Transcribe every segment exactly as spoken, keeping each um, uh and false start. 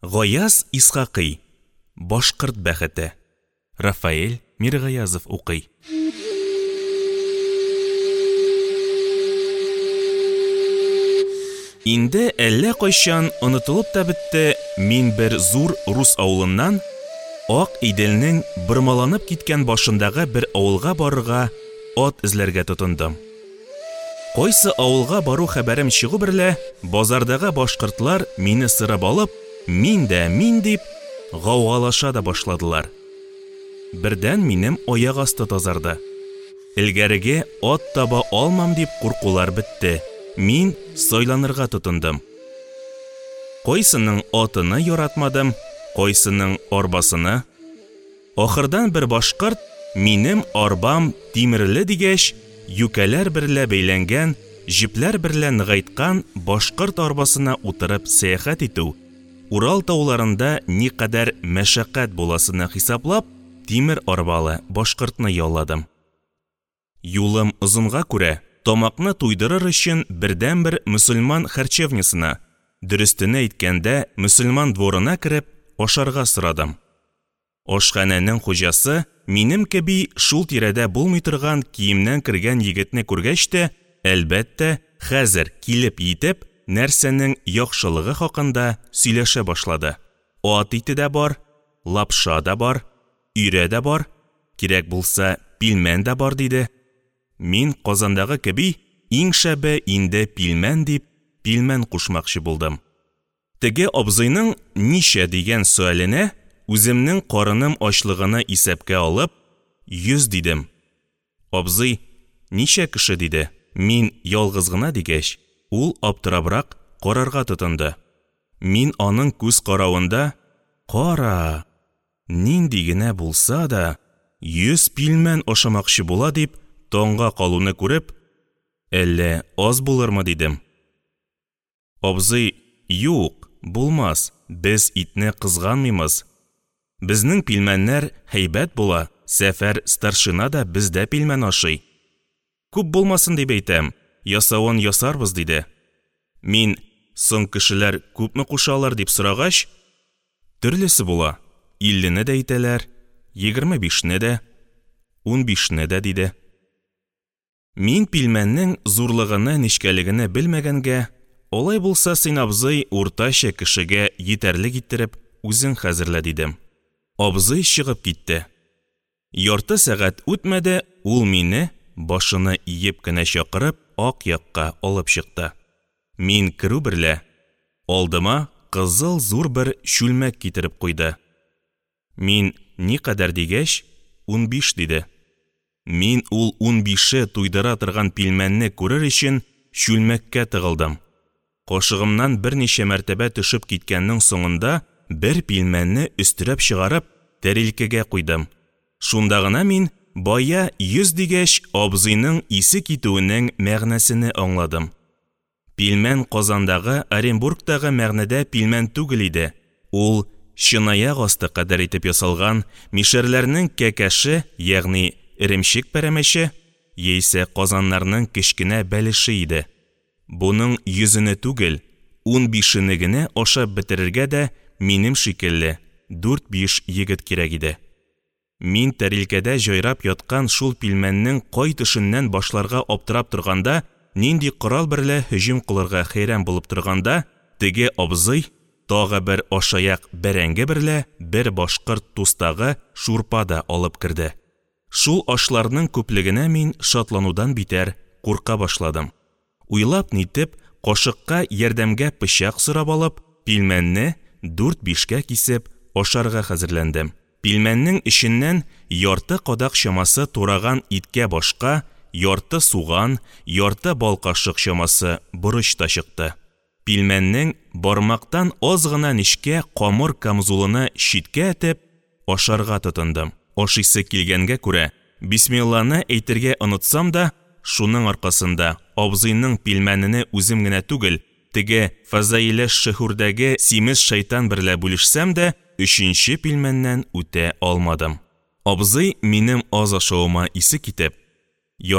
Гаяз Исхакый. Башкорт бәхете. Рафаэль Миргаязов укый. Инде әллә кайчан онытылып та бетте, мин бер зур рус авылыннан Ак Иделнең бырмаланып киткән башындагы бер авылга барырга ат эзләргә тотындым. Кайсы авылга бару хәбәрем чыгу берлә, базардагы башкортлар мине сырып алып, мин дә, мин дип гаугалаша да башладылар. Бердән минем аяк асты тазарды. Илгәреге ат таба алмам дип куркулар бетте. Мин сайланырга тотындым. Кайсының атыны яратмадым, кайсының арбасыны. Ахырдан бер башкорт минем арбам тимерле дигәч, юкәләр берлә бәйләнгән, җипләр берлә ныгайткан башкорт арбасына утырып сәяхәт итү, Урал тауларында никадәр мәшәкать буласыны хисаплап, тимер арбалы башкортны ялладым. Юлым озынга күрә, тамакны туйдырыр өчен бердән-бер мөселман харчевнясына, дөрестене әйткәндә, мөселман дворына кереп, ашарга сорадым. Ашханәнең хуҗасы минем кеби шул тирәдә булмый торган киемнән кергән егетне күргәч тә, әлбәттә, хәзер килеп итеп, нәрсәнең яхшылыгы хакында сөйләшә башлады. Ат ите дә бар, лапша да бар, өйрә дә бар, кирәк булса, пилмән дә бар диде. Мин Казандагы кеби иң шәбе инде пилмән дип, пилмән кушмакчы булдым. Теге абзыйның ничә дигән сөаленә үземнең карыным ачлыгына исәпкә алып, йөз дидем. Абзый, ничә кеше диде. Мин ялгыз гына дигәч, ул аптырабрак карарга тотынды. Мин аның күз каравында, кара, нинди генә булса да, йөз пилмән ашамакчы була дип, таңга калуны күреп, әллә аз булырмы дидем. Абзый, юк, булмас, без итне кызганмыймыз. Безнең пилмәннәр һәйбәт була, сәфәр старшина да бездә пилмән ашый. Күп булмасын дип әйтәм, ясавын ясарбыз диде. Мин, соң кешеләр күпме кушалар дип сорагач, төрлесе була, иллене дә әйтәләр, егерме бишне дә, ун бишне дә диде. Мин пилмәннең зурлыгыны нечкәлегене белмәгәнгә, олай булса син абзый уртача кешегә итәрлек иттереп үзең хәзерлә дидем. Абзый чыгып китте. Ярты сәгать үтмәде, ул мине башыны иеп кенә чакырып ак якка алып чыкты. Мин керү берлә алдыма кызыл зур бер чүлмәк китереп куйды. Мин никадәр дигәч, ун биш диде. Мин ул ун бише туйдыра торган пилмәнне күрер өчен чүлмәккә тыгылдым. Кашыгымнан берничә мәртәбә төшеп киткәннең соңында бер пилмәнне өстерәп чыгарып, тәрилкәгә куйдым. Шунда гына мин бая йөз дигәч абзыйның исе китүенең мәгънәсене аңладым. Пилмән Казандагы, Оренбургтагы мәгънәдә пилмән түгел иде. Ул чынаяк асты кадәр итеп ясалган мишәрләрнең кәкәше, ягъни иремчек пәрәмәче, яисә казаннарның кечкенә бәлеше иде. Буның йөзене түгел, ун бишене генә ашап бетерергә дә минем шикелле дүрт-биш егет кирәк иде. Мин тәрилкәдә җайрап яткан шул пилмәннең кай төшеннән башларга аптырап торганда, нинди корал берлә һөҗүм кылырга хәйран булып торганда, теге абзый тагы бер ашаяк бәрәңге берлә бер башкорт тустагы шурпа да алып керде. Шул ашларның күплегенә мин шатланудан битәр курка башладым. Уйлап нитеп, кашыкка ярдәмгә пычак сорап алып, пилмәнне дүрт-бишкә кисеп ашарга хәзерләндем. Пилмәннең эченнән ярты кадак чамасы тураган иткә башка, ярты суган, ярты балкашык чамасы борыч та чыкты. Пилмәннең бармактан аз гына нечкә камыр камзулыны читкә этеп ашарга тотындым. Ашыйсы килгәнгә күрә, бисмилланы әйтергә онытсам да, шуның аркасында абзыйның пилмәнене үзем генә түгел, теге Фазаилә шәһүрдәге симез шайтан берлә бүлешсәм дә, өченче пилмәннән үтә алмадым. Абзый минем аз ашавыма исе китеп,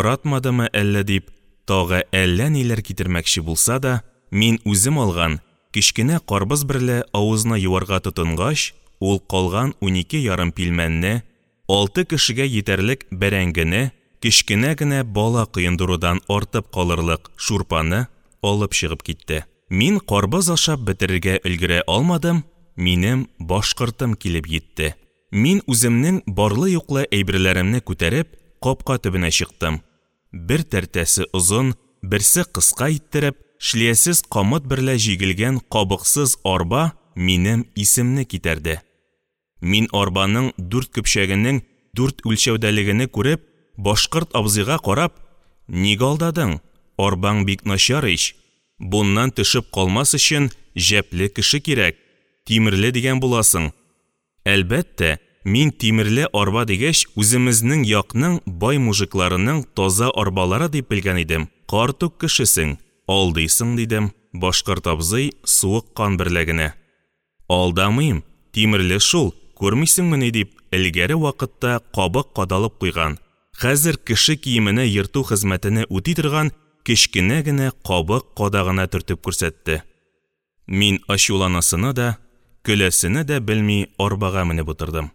яратмадымы әллә дип, тагы әллә ниләр китермәкче булса да, мин үзем алган кичкенә карбыз берлә авызны юарга тотынгач, ул калган унике ярым пилмәнне, алты кешегә җитәрлек бәрәңгене, кичкенә генә бала кыендырудан артып калырлык шурпаны алып чыгып китте. Мин карбыз ашап бетерергә өлгерә алмадым, минем башкортым килеп җитте. Мин үземнең барлы-юклы әйберләремне күтәреп, капка төбенә чыктым. Бер тәртәсе озын, берсе кыска иттереп, шлеясез камыт берлә җигелгән кабыксыз арба минем исемне китәрде. Мин арбаның дүрт көпчәгенең дүрт үлчәүдәлегене күреп, башкорт абзыйга карап, «Нигә алдадың? Арбаң бик начар ич. Буннан төшеп калмас өчен җәпле кеше кирәк. Тимерле дигән буласың». Әлбәттә, мин тимерле арба дигәч, үземезнең якның бай мужикларының таза арбалары дип белгән идем. Картук кешесең, алдыйсың дидем. Башкорт абзый суык кан берләгенә. Алдамыйм, тимерле шул, күрмисеңме дип, элгәре вакытта кабык кадалып куйган. Хәзер кеше киеменә йырту хезмәтене үти торган кечкенә генә кабык кадагына төртеп күрсәтте. Мин ачуланасыны да, көләсене дә белми арбага менеп утырдым.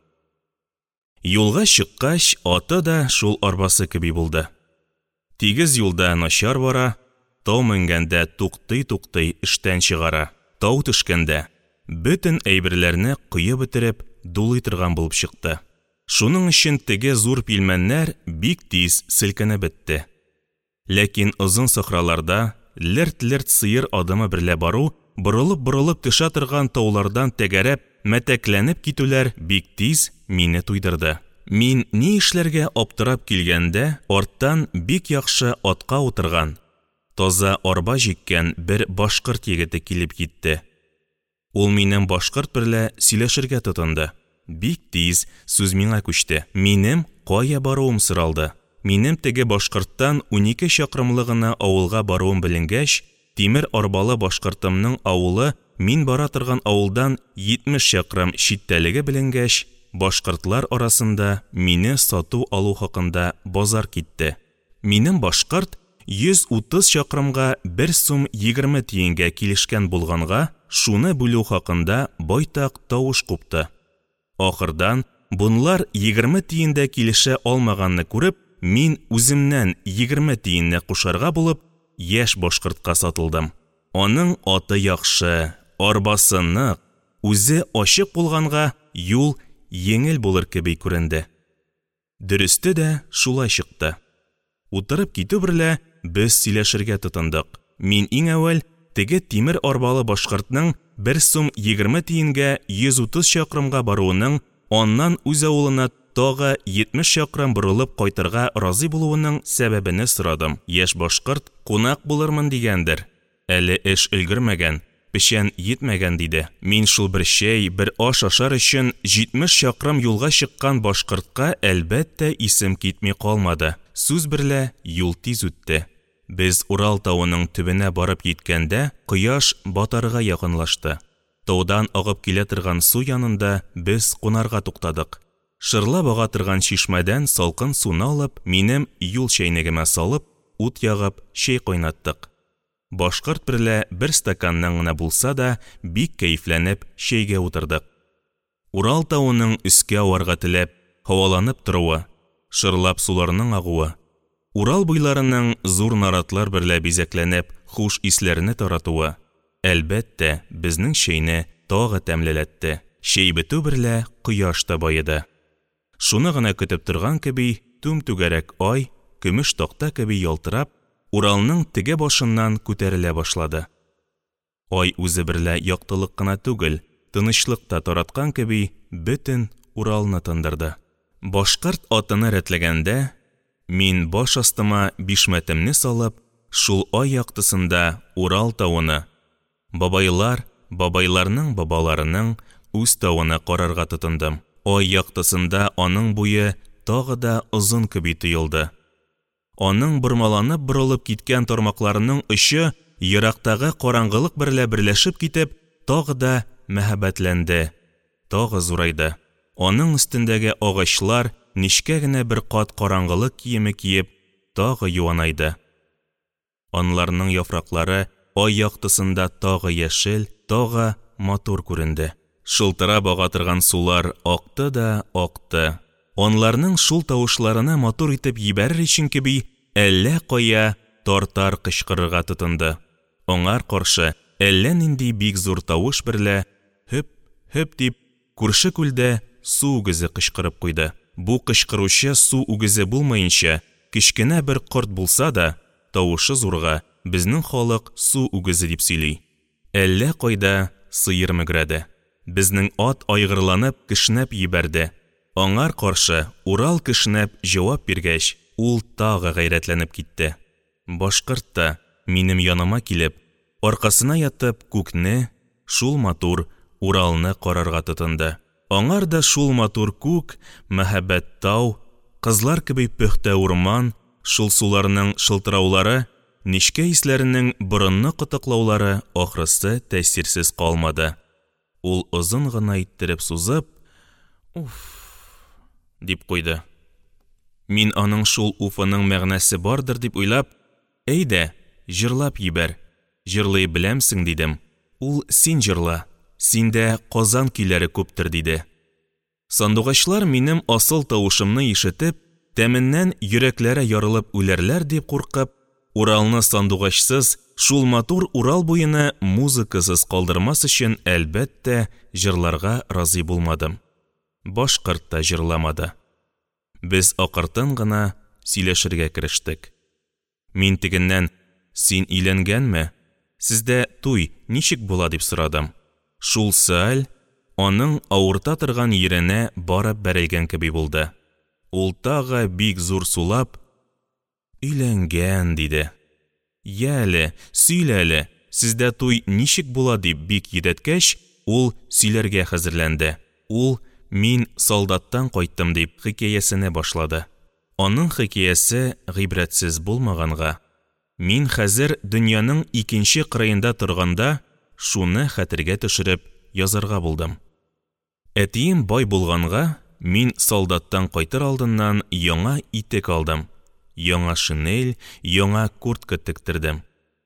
Юлга чыккач, аты да шул арбасы кеби булды. Тигез юлда начар бара, тау менгәндә туктый-туктый эштән чыгара. Тау төшкәндә бөтен әйберләрне кыеп бетереп, дулый торган булып чыкты. Шуның өчен теге зур пилмәннәр бик тиз селкенеп бетте. Ләкин озын сахраларда лерт-лерт сыер адымы берлә бару, борылып-борылып төшә торган таулардан тәгәрәп, мәтәкләнеп китүләр бик тиз мине туйдырды. Мин ни эшләргә аптырап килгәндә, арттан бик яхшы атка утырган, таза арба җиккән бер башкорт егете килеп китте. Ул минем башкорт берлә сөйләшергә тотынды. Бик тиз сүз миңа күчте. Минем кая баруым соралды. Минем теге башкорттан унике чакрымлыгына авылга баруым беленгәч, тимер арбалы башкортымның авылы мин бара торган авылдан җитмеш чакрым читтәлеге беленгәч, башкортлар арасында мине сату алу хакында базар китте. Минем башкорт йөз утыз чакрымга бер сум егерме тиенгә килешкән булганга, шуны бүлү хакында байтак тавыш купты. Ахырдан бунлар егерме тиендә килешә алмаганны күреп, мин үземнән егерме тиенне кушарга булып, яшь башкортка сатылдым. Аның аты яхшы, арбасы нык, үзе ачык булганга, юл еңел булыр кеби күренде. Дөресте дә шулай чыкты. Утырып китү берлә без сөйләшергә тотындык. Мин иң әүвәл теге тимер арбалы башкортның бер сум егерме тиенгә йөз утыз чакрымга баруының, аннан үз авылына тагы җитмеш чакрым борылып кайтырга разый булуының сәбәбене сорадым. Яшь башкорт кунак булырмын дигәндер. Әле эш өлгермәгән, печән җитмәгән диде. Мин шул бер чәй, бер аш ашар өчен җитмеш чакрым юлга чыккан башкортка әлбәттә исем китми калмады. Сүз берлә юл тиз үтте. Без Урал тауының төбенә барып җиткәндә, кояш батарга якынлашты. Таудан агып килә торган су янында без кунарга туктадык. Шырлап ага торган чишмәдән салкын суны алып, минем юл чәйнегемә салып, ут ягып, чәй кайнаттык. Башкорт берлә бер стаканнан гына булса да, бик кәефләнеп чәйгә утырдык. Урал тауының өскә аварга теләп, һаваланып торуы, шырлап суларның агуы, Урал буйларының зур наратлар берлә бизәкләнеп, хуш исләрне таратуы, әлбәттә, безнең чәйне тагы тәмлеләтте. Чәй бетү берлә кояш та баеды. Шуны гына көтеп торган кеби, түм түгәрәк ай, көмеш такта кеби ялтырап, Уралның теге башыннан күтәрелә башлады. Ай үзе берлә яктылык кына түгел, тынычлык та тараткан кеби, бөтен Уралны тындырды. Башкорт атыны рәтләгәндә, мин баш астыма бишмәтемне салып, шул ай яктысында Урал тауыны, бабайлар, бабайларның бабаларының үз тауыны карарга тотындым. Ай яктысында аның буе тагы да озын кеби тоелды. Аның бормаланып борылып киткән тармакларының очы ерактагы караңгылык берлә берләшеп китеп, тагы да мәхәббәтләнде, тагы зурайды. Аның өстендәге агачлар нишкә генә бер кат караңгылык киеме киеп, тагы юанайды. Анларның яфраклары ай яктысында тагы яшел, тагы матур күренде. Шылтырап ага торган сулар акты да акты. Анларның шул тавышларына матур итеп ибәрер өчен кеби әллә кая тартар кычкырырга тотынды. Аңар каршы әллә нинди бик зур тавыш берлә хөп-хөп дип күрше күлдә су үгезе кычкырып куйды. Бу кычкыручы су үгезе булмаенча, кичкенә бер корт булса да, тавышы зурга безнең халык су үгезе дип сөйли. Әллә кайда сыер мөгрәде. Безнең ат айгырланып кешнәп ибәрде. Аңар каршы Урал кешнәп җавап биргәч, ул тагы гайрәтләнеп китте. Башкорт та минем яныма килеп, аркасына ятып күкне, шул матур Уралны карарга тотынды. Аңар да шул матур күк, мәхәббәт тау, кызлар кеби пөхтә урман, шул суларның шылтыраулары, нечкә исләренең борынны кытыклаулары ахрысы тәэсирсез калмады. Ул озын гына иттереп сузып, «Уф!» дип куйды. Мин аның шул уфының мәгънәсе бардыр дип уйлап, «Әйдә, җырлап ибәр, җырлый беләмсең» дидем. Ул «Син җырла, синдә Казан көйләре күптер» диде. Сандугачлар минем асыл тавышымны ишетеп, тәменнән йөрәкләре ярылып үләрләр дип куркып, Уралны сандугачсыз, шул матур Урал буены музыкасыз калдырмас өчен әлбәттә җырларга разый булмадым. Башкорт та җырламады. Без акыртын гына сөйләшергә керештек. Мин тегеннән «Син өйләнгәнме? Сездә туй ничек була?» дип сорадым. Шул сөаль аның авырта торган йиренә барып бәрелгән кеби булды. Ул тагы бик зур сулап, «Өйләнгән» диде. «Яле, сөйләле, сездә туй ничек була?» дип бик йөдәткәч, ул сөйләргә хәзерләнде. Ул «Мин солдаттан кайттым» дип хикәясенә башлады. Аның хикәясе гыйбрәтсез булмаганга, мин хәзер дөньяның икенче кырыенда торганда, шуны хәтергә төшереп язарга булдым. Әтием бай булганга, мин солдаттан кайтыр алдыннан яңа итек алдым. Яңа шинель, яңа куртка тектердем.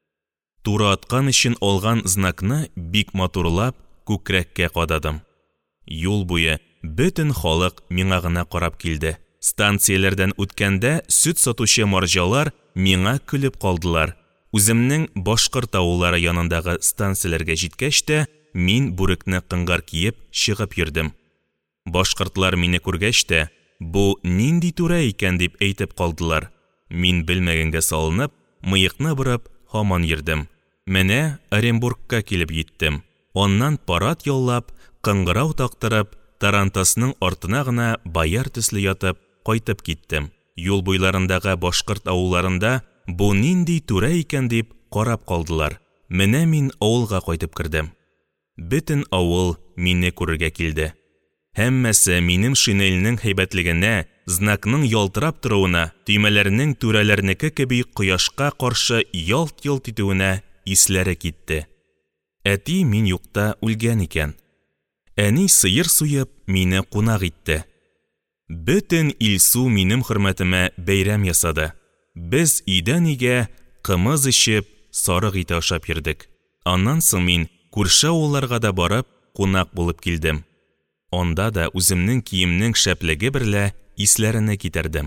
Тура аткан өчен алган знакны бик матурлап күкрәккә кададым. Юл буе бөтен халык миңа гына карап килде. Станцияләрдән үткәндә сөт сатучы марҗалар миңа көлеп калдылар. Үземнең башкорт авыллары янындагы станцияләргә җиткәч тә, мин бүрекне кыңгар киеп чыгып йөрдем. Башкортлар мине күргәч тә, бу нинди түрә икән дип әйтеп калдылар. Мин белмәгәнгә салынып, мыекны бырып, һаман йөрдем. Менә Оренбургка килеп җиттем. Аннан парад яллап, кыңгырау тактырып, тарантасның артына гына баяр төсле ятып, кайтып киттем. Юл буйларындагы башкорт авылларында бу нинди түрә икән дип карап калдылар. Менә мин авылга кайтып кирдем. Бөтен авыл мине күрергә килде. Һәммәсе минем шинельнең һәйбәтлегенә, знакның ялтырап торуына, төймәләрнең түрәләрнеке кеби кояшка каршы ялт-йолт итүенә исләре китте. Әти мин юкта үлгән икән. Әни сыер суеп мине кунак итте. Бөтен Илсу минем хөрмәтемә бәйрәм ясады. Без өйдән өйгә кымыз ичеп, сарык ите ашап йөрдек. Аннан соң мин күрше авылларга да барып, кунак булып килдем. Анда да үземнең киемнең шәплеге берлә исләренә китердем.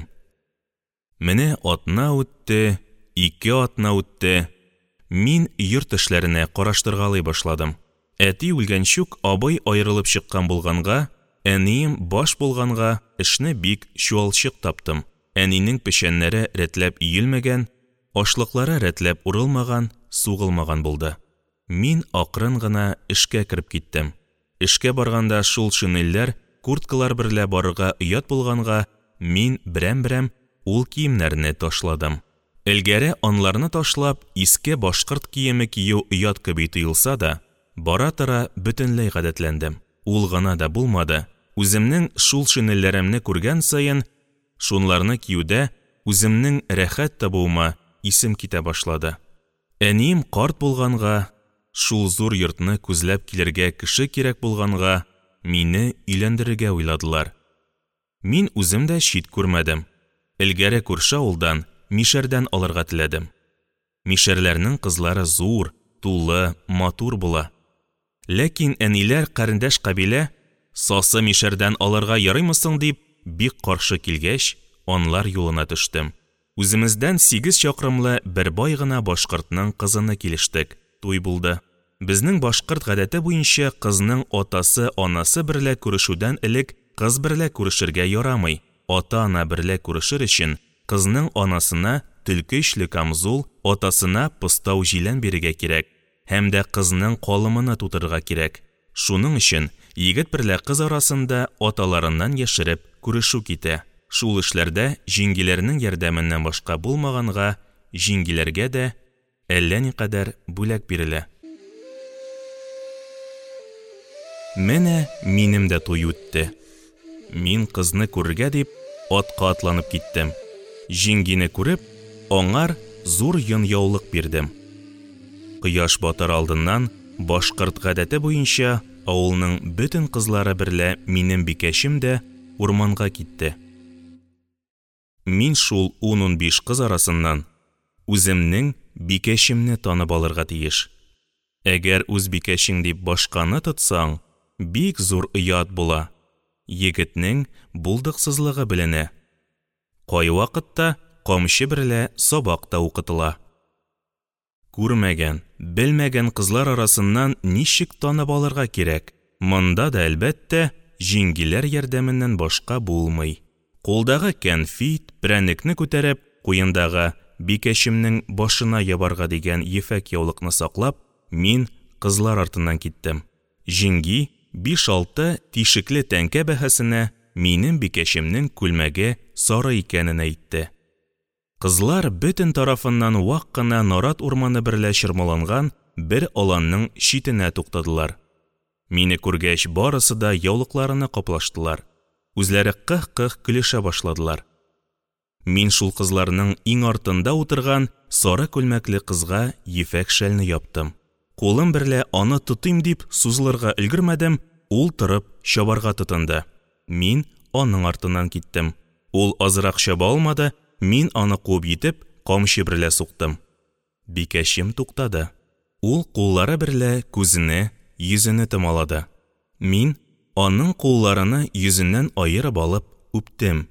Менә атна үтте, ике атна үтте. Мин йорт эшләренә караштыргалый башладым. Әти үлгәнчүк абый аерылып чыккан булганга, әнием баш булганга, эшне бик чуалчык таптым. Әнинең пешәннәре рәтләп иелмәгән, ашлыклары рәтләп урылмаган, сугылмаган булды. Мин акрын гына эшкә кирип киттем. Эшкә барганда шул шинельләр, курткалар берлә барырга уят булганга, мин берәм-берәм ул киемнәрне ташладым. Элгәре анларны ташлап, иске башкорт киеме кию уят кеби тоелса да, бара-тора бөтенләй гадәтләндем. Ул гына да булмады. Үземнең шул шинельләремне күргән саен, шунларны киюдә үземнең рәхәт табуыма исем китә башлады. Әнием карт булганга, шул зур йортны күзләп килергә кеше кирәк булганга, мине өйләндерергә уйладылар. Мин үзем дә чит күрмәдем. Элгәре күрше авылдан Мишәрдән алырга теләдем. Мишәрләрнең кызлары зур, тулы, матур була. Ләкин әниләр кәрендәш кабилә сасы мишәрдән алырга ярыймысың дип бик каршы килгәч, анлар юлына төштем. Үземездән сигез чакрымлы бер бай гына башкортның кызыны килештек. Туй булды. Безнең башкорт гадәте буенча кызның атасы анасы берлә күрешүдән элек кыз берлә күрешергә ярамый. Ата-ана берлә күрешер өчен кызның анасына төлке ишле камзул, атасына пыстау җилән бирергә кирәк. Һәм дә кызның калымына тутырырга кирәк. Шуның өчен егет берлә кыз арасында аталарыннан яшереп күрешү китә. Шул эшләрдә җиңгиләрнең ярдәменнән башка булмаганга, җиңгиләргә дә әллә никадәр бүләк бирелә. Менә минем дә туй үтте. Мин кызны күрергә дип атка атланып киттем. Җиңгине күреп, аңар зур йон-яулык бирдем. Кояш батар алдыннан башкорт гадәте буенча авылның бөтен кызлары берлә минем бикәшем дә урманга китте. Мин шул ун-унбиш кыз арасыннан үземнең бикәшемне танып алырга тиеш. Әгәр үз бикәшең дип башканы тотсаң, бик зур оят була. Егетнең булдыксызлыгы беленә. Кай вакытта камчы берлә сабак та укытыла. Күрмәгән, белмәгән кызлар арасыннан ничек танып алырга кирәк? Монда да әлбәттә җиңгиләр ярдәменнән башка булмый. Кулдагы кәнфит, прәнекне күтәреп, куендагы бикәшемнең башына ябарга дигән ефәк яулыкны саклап, мин кызлар артыннан киттем. Җиңги биш-алты тишекле тәңкә бәһасенә минем бикәшемнең күлмәге сары икәнен әйтте. Кызлар бөтен тарафыннан вак кына нарат урманы берлә чырмаланган бер аланның читенә туктадылар. Мине күргәч, барысы да яулыкларына каплаштылар. Үзләре кых-кых көлешә башладылар. Мин шул кызларның иң артында утырган сары күлмәкле кызга ефәк шәлне яптым. Кулым берлә аны тотыйм дип сузылырга өлгермәдем, ул торып чабарга тотынды. Мин аның артыннан киттем. Ул азрак чаба алмады, мин аны куып итеп, камчы берлә суктым. Бикәшем туктады. Ул куллары берлә күзене, йөзене томалады. Мин аның кулларыны йөзеннән аерып алып үптем.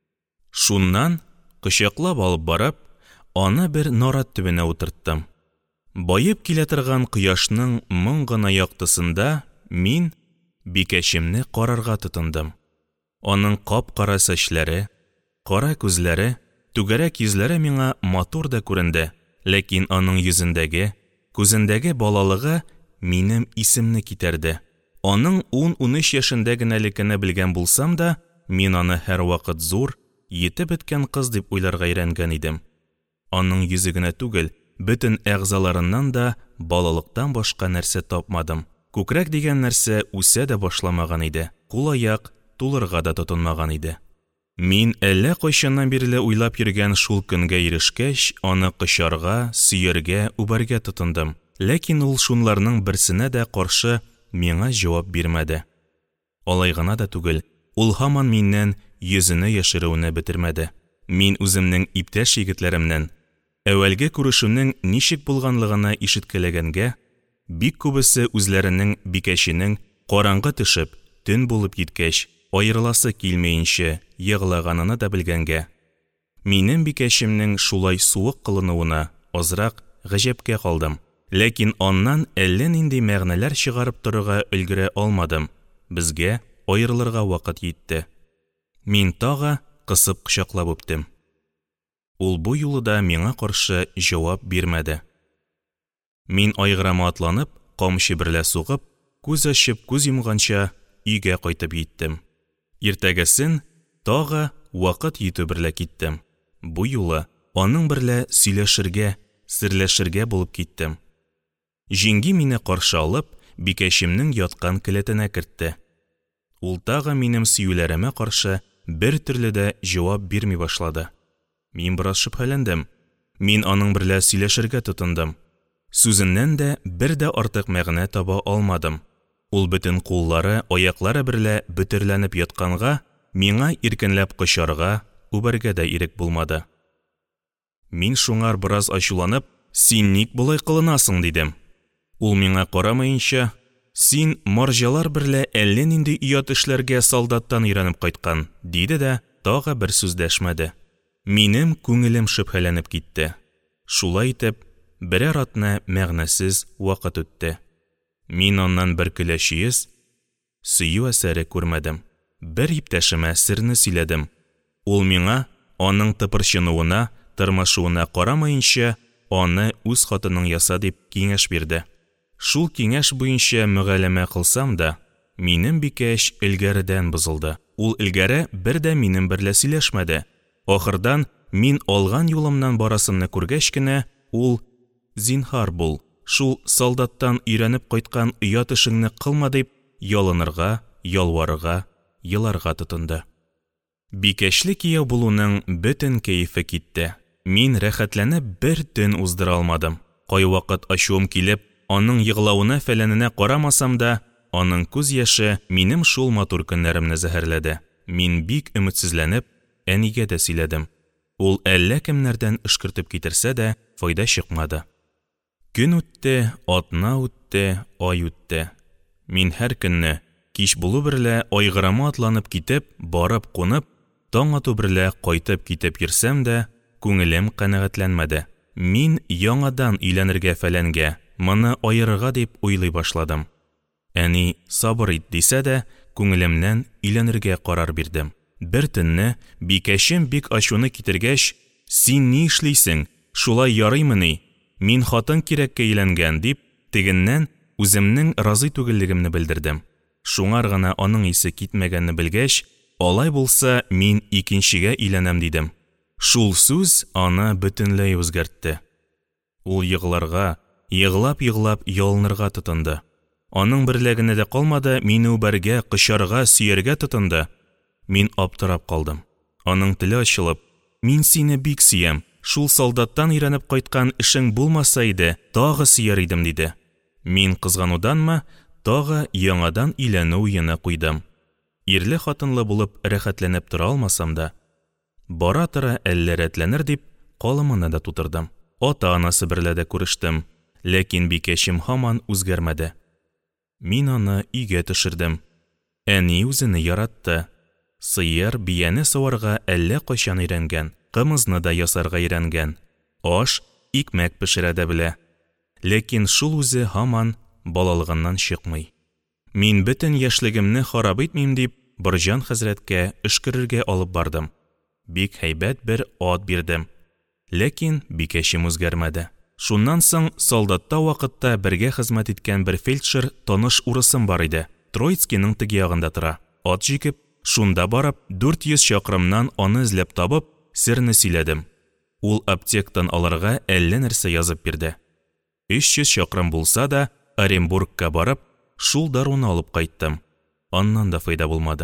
Шуннан кочаклап алып барып, аны бер нарат төбенә утырттым. Байып килә торган кояшның моң гына яктысында мин бикәшемне карарга тотындым. Аның кап-кара сәчләре, кара күзләре, түгәрәк йөзләре миңа матур да күренде, ләкин аның йөзендәге, күзендәге балалыгы минем исемне китәрде. Аның ун-унөч яшендә генәлекне белгән булсам да, мин аны һәр вакыт зур, етеп беткән кыз дип уйларга өйрәнгән идем. Аның йөзе генә түгел, бөтен әгъзаларыннан да балалыктан башка нәрсә тапмадым. Күкрәк дигән нәрсә үсә дә башламаган иде. Кул-аяк тулырга да тотынмаган иде. Мин әллә кайчаннан бирле уйлап йөргән шул көнгә ирешкәч, аны кычарга, сөяргә, үбәргә тотындым. Ләкин ул шунларның берсенә дә каршы миңа җавап бирмәде. Алай гына да түгел, ул һаман миннән йөзенә яшерүне бетермәде. Мин үземнең иптәш егетләремнән әүвәлге күрешүнең ничек булганлыгына ишеткәләгәнгә, бик күбесе үзләренең бикәшенең караңгы төшеп, төн булып киткәч, аерыласы килмәенчә еглаганына да белгәнгә. Минем бикәшемнең шулай суык кылынуына азрак гаҗәпкә калдым. Ләкин аннан әллә нинди мәгънәләр чыгарып торырга өлгерә алмадым. Безгә аерылырга вакыт җитте. Мин тагы кысып кочаклап үптем. Ул бу юлы да миңа каршы җавап бирмәде. Мин айгырама атланып, камчы берлә сугып, күз ачып күз йомганча өйгә кайтып җиттем. Иртәгесен тагы вакыт җитү берлә киттем. Бу юлы аның берлә сөйләшергә, серләшергә булып киттем. Җиңги мине каршы алып, бикәшемнең яткан келәтенә кертте. Ул тагы минем сөйләремә каршы бер төрле дә җавап бирми башлады. Мин бераз шөбһәләндем. Мин аның берлә сөйләшергә тотындым. Сүзеннән дә бер дә артык мәгънә таба алмадым. Ул бөтен куллары, аяклары берлә бөтерләнеп ятканга, миңа иркенләп кычарга, үбәргә дә ирек булмады. Мин шуңар бераз ачуланып, "Син ник болай кылынасың?" дидем. Ул миңа карамаенча, син марҗалар берлә әллә нинди оят эшләргә солдаттан өйрәнеп кайткан, диде дә тагы бер сүз дәшмәде. Минем күңелем шөбһәләнеп китте. Шулай итеп, берәр атна мәгънәсез вакыт үтте. Мин аннан бер көләчиез, сөю әсәре күрмәдем. Бер иптәшемә серне сөйләдем. Ул миңа, аның тыпырчынуына, тырмашуына карамаенча, аны үз хатының яса дип киңәш бирде. Шул киңәш буенча мөгамәлә кылсам да, минем бикәш илгәрдән бозылды. Ул илгәре бер дә минем берлә сөйләшмәде. Ахырдан мин алган юлымнан барасымны күргәч кенә, ул зинһар бул, шул солдаттан өйрәнеп кайткан оят эшеңне кылма дип ялынырга, ялварырга, еларга тотынды. Бикәшле кияү булуның бөтен кәефе китте. Мин рәхәтләнеп бер төн уздыра алмадым. Кайвакыт ачуым килеп, аның йыглавына фәләненә карамасам да, аның күз яше минем шул матур көннәремне зәһәрләде. Мин бик өметсезләнеп, әнигә дә сөйләдем. Ул әллә кемнәрдән ышкыртып китерсә дә, файда чыкмады. Көн үтте, атна үтте, ай үтте. Мин һәр көнне кич булу берлә айгырама атланып китеп, барып кунып, таң ату берлә кайтып китеп йөрсәм дә, күңелем канәгатьләнмәде. Мин яңадан өйләнергә фәләнгә, моны аерырга дип уйлый башладым. Әни сабыр ит дисә дә, күңелемнән өйләнергә карар бирдем. Бер төнне бикәшем бик ачуны китергәч, син ни эшлисең, шулай ярыймыни, мин хатын кирәккә өйләнгән дип, тегеннән үземнең разый түгеллегемне белдердем. Шуңар гына аның исе китмәгәнне белгәч, алай булса мин икенчегә өйләнәм дидем. Шул сүз аны бөтенләй үзгәртте. Ул йыгларга, йыглап-йыглап ялынырга тотынды. Аның берлегенә дә калмады, мине үбәргә, кычарга, сөяргә тотынды. Мин аптырап калдым. Аның теле ачылып, мин сине бик сөям, шул солдаттан өйрәнеп кайткан эшең булмаса иде, тагы сөяр идем диде. Мин кызгануданмы, тагы яңадан өйләнү уена куйдым. Ирле хатынлы булып рәхәтләнеп тора алмасам да, бара-тора әллә рәтләнер дип, калымына да тутырдым. Ата-анасы берлә дә күрештем, ләкин бикәчем һаман үзгәрмәде. Мин аны өйгә төшердем. Әни үзене яратты. Сыер бияне саварга әллә кайчан өйрәнгән, кымызны да ясарга өйрәнгән, аш, икмәк пешерә дә белә. Ләкин шул үзе һаман балалыгыннан чыкмый. Мин бөтен яшьлегемне харап итмим дип, Борҗан хәзрәткә эшкерергә алып бардым. Бик һәйбәт бер ат бирдем. Ләкин бикәчем үзгәрмәде. Шуннан соң солдатта вакытта бергә хезмәт иткән бер фельдшер таныш урысым бар иде. Троицкиның теге ягында тора. Ат җигеп, шунда барып, дүрт йөз чакрымнан аны эзләп табып, серне сөйләдем. Ул аптектан алырга әллә нәрсә язып бирде. өч йөз чакрым булса да, Оренбургка барып, шул даруны алып кайттым. Аннан да файда булмады.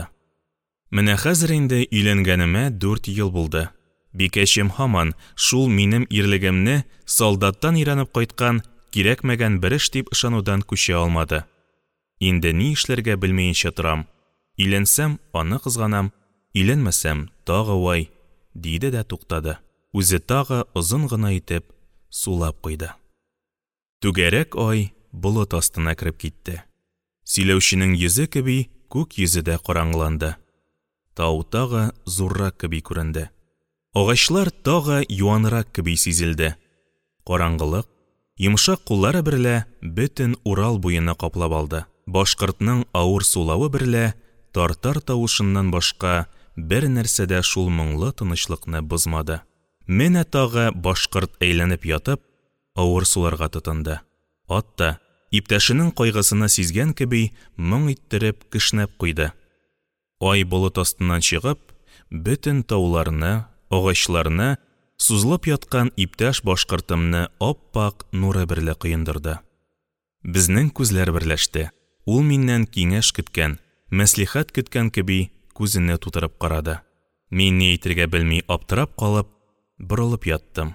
Менә хәзер инде өйләнгәнемә дүрт ел булды. Бикәчем һаман шул минем ирлегемне солдаттан өйрәнеп кайткан кирәкмәгән бер эш дип ышанудан күчә алмады. Инде ни эшләргә белмәенчә торам. Өйләнсәм, аны кызганам, өйләнмәсәм, тагы вай, диде дә туктады. Үзе тагы озын гына итеп сулап куйды. Түгәрәк ай болыт астына кирип китте. Сөйләүченең йөзе кеби күк йөзе дә караңгыланды. Тау тагы зуррак кеби күренде. Агачлар тагы юанрак кеби сизелде. Караңгылык, йомшак куллары берлә бөтен Урал буена каплап алды. Башкортның авыр сулавы берлә тартар тавышыннан башка бер нәрсә дә шул моңлы тынычлыкны бозмады. Менә тагы башкорт әйләнеп ятып, авыр суларга тотынды. Ат та, иптәшенең кайгысына сизгән кеби, моң иттереп кешнәп куйды. Ай болыт астыннан чыгып, бөтен тауларны, агачларны, сузылып яткан иптәш башкортымны ап-пак нуры берлә кыендырды. Безнең күзләр берләште. Ул миннән киңәш көткән, мәслихәт көткән кеби күзенә тутырып карады. Мин ни әйтергә белми аптырап калып, борылып яттым.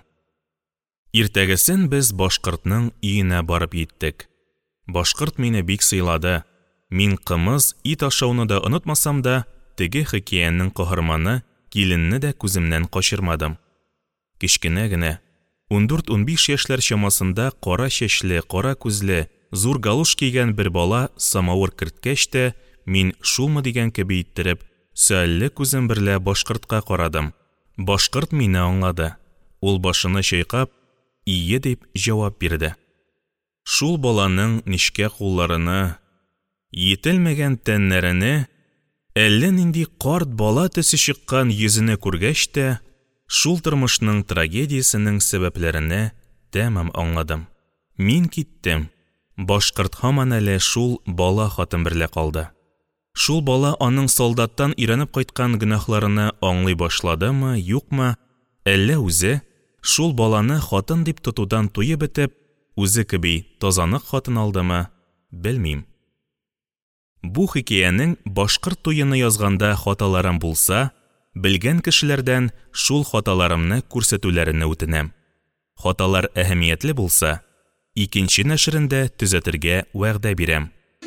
Иртәгесен без башкортның өенә барып җиттек. Башкорт мине бик сыйлады. Мин кымыз, ит ашауны да онытмасам да, теге хикәянең каһарманы киленне дә күземнән качырмадым. Кичкенә генә, ундүрт-унбиш яшьләр чамасында кара чәчле, кара күзле, зур галуш кигән бер бала самавыр керткәч тә, мин шулмы дигән кеби иттереп, сөалле күзем берлә башкортка карадым. Башкорт мине аңлады. Ул башыны чайкап, ие дип җавап бирде. Шул баланың нечкә кулларыны, етелмәгән тәннәренә, әллә нинди карт бала төсе чыккан йөзенә күргәч тә, шул тормышның трагедиясенең сәбәпләренә тәмам аңладым. Мин киттем. Башкорт һаман әле шул бала хатын берлә калды. Шул бала аның солдаттан өйрәнеп кайткан гөнаһларына аңлый башладымы, юкмы, әллә үзе шул баланы хатын дип тотудан туеп бетеп, үзе кеби тазанак хатын алдымы, белмим. Бу хикәянең башкорт туены язганда хаталарым булса, белгән кешеләрдән шул хаталарымны күрсәтүләренә үтенәм. Хаталар әһәмиятле булса, икенче нәшрендә төзәтергә вәгъдә бирәм.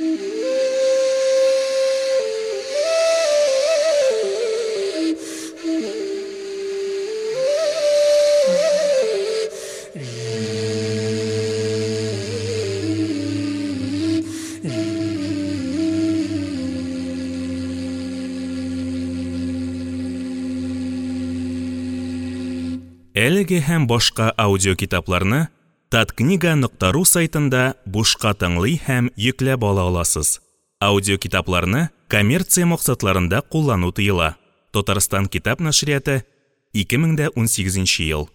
Әлеге һәм башка аудиокитапларны таткнига нокта ру сайтында бушка тыңлый һәм йөкләп ала аласыз. Аудиокитапларны коммерция максатларында куллану тыела. Татарстан китап нәшрияты, ике мең дә ун сигезенче ел.